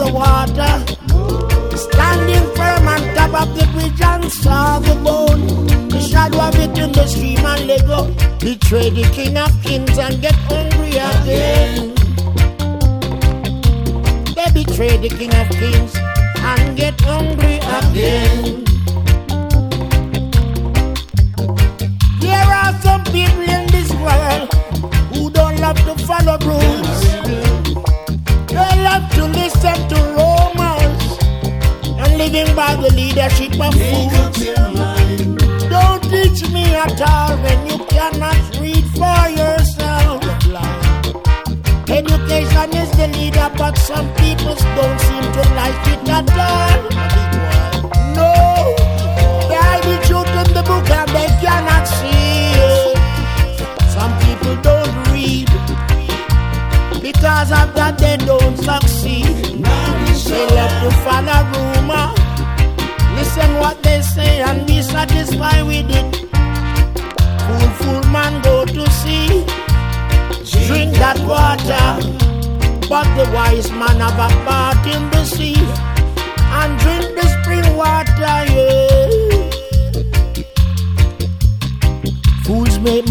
the water, standing firm on top of the bridge and saw the bone. The shadow of it in the stream and let go. Betray the King of Kings and get hungry again. They betray the King of Kings and get hungry again. There are some people in this world who don't love to follow rules. They love to listen to rumors and living by the leadership of fools. Don't teach me at all when you cannot read for yourself. Education is the leader, but some people don't seem to like it at all. No, they hide the truth in the book and they cannot see it. Some people don't read. Because of that they don't succeed. They love to follow rumor. Listen what they say and be satisfied with it. Fool man go to sea, drink that water, but the wise man have a part in the sea.